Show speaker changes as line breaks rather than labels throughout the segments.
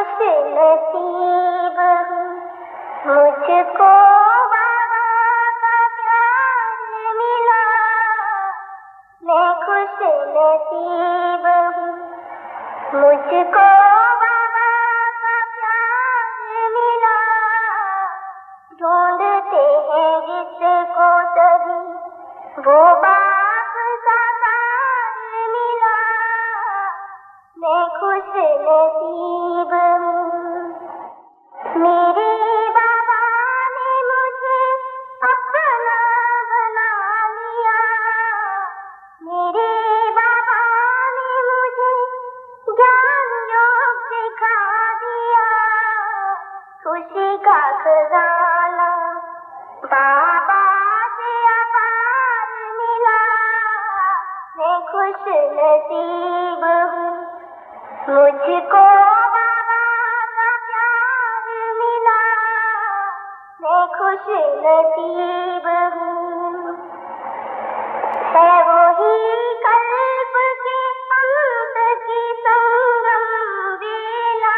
खुश नसीब हूँ, मुझको बाबा का प्यार मिला। मैं खुश नसीब हूँ, मुझको बाबा का प्यार मिला। ढूंढते हैं जिसको सभी, वो बाप का प्यार मिला। मैं खुश नसीब हूँ। मेरे बाबा ने मुझे अपना बना लिया। मेरे बाबा ने मुझे ज्ञान योग सिखा दिया। खुशी का खजाना बाबा से अपार मिला। मैं खुश नसीब हूँ, मुझको बाबा का प्यार मिला। मैं खुश नसीब हूँ। है वही कल्प के अंत की संगम बेला।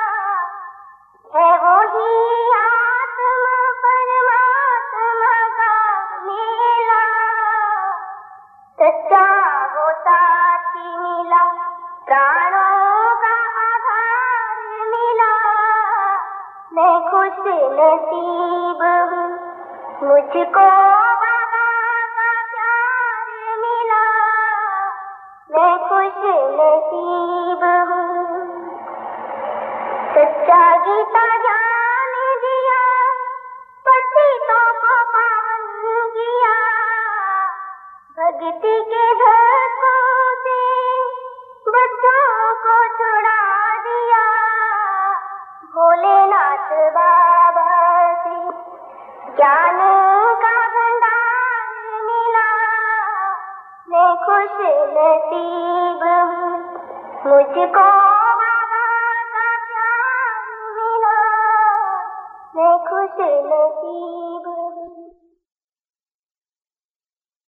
है वही आत्मा परमात्मा का मेला। सच्चा वो साथी मिला, प्राणों का आधार मिला। मैं खुश नसीब हूँ, मुझको बाबा का प्यार मिला। मैं खुश नसीब हूँ। सच्चा गीता ज्ञान दिया, पतितों को पावन किया। भक्ति के धक्कों से बच्चों को छुड़ा दिया। भोलेनाथ बाबा से ज्ञान का भंडार मिला। मैं खुश नसीब हूँ, मुझको बाबा का प्यार मिला। मैं खुश नसीब